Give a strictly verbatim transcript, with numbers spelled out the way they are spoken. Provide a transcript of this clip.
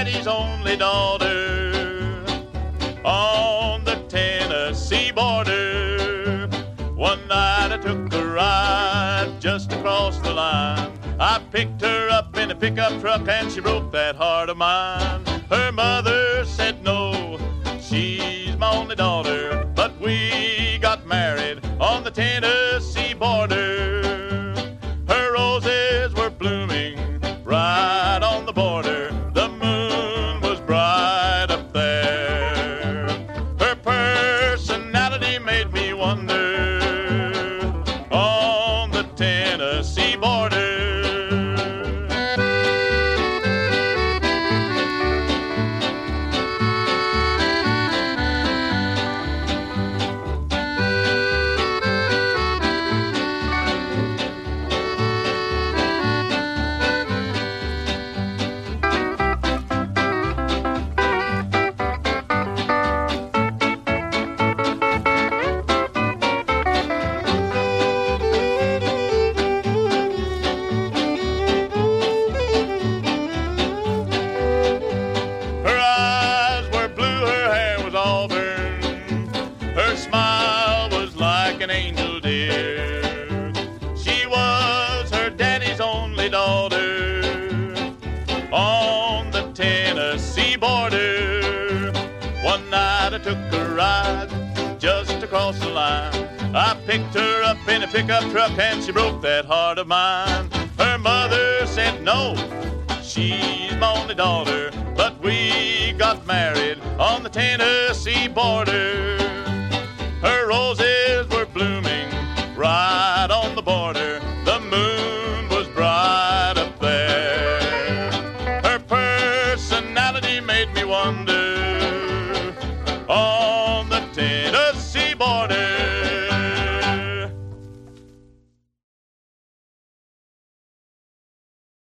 daddy's only daughter on the Tennessee border. One night I took a ride just across the line. I picked her up in a pickup truck and she broke that heart of mine. Her mother said no, she's my only daughter, but we got married on the Tennessee border. Her roses were blooming right on the border. The moon was bright up there. Her personality made me wonder on the Tennessee border. Her smile was like an angel dear. She was her daddy's only daughter on the Tennessee border. One night I took a ride just across the line. I picked her up in a pickup truck and she broke that heart of mine. Her mother said no, she's my only daughter, but we got married on the Tennessee border. Her roses were blooming right on the border. The moon was bright up there. Her personality made me wonder on the Tennessee border.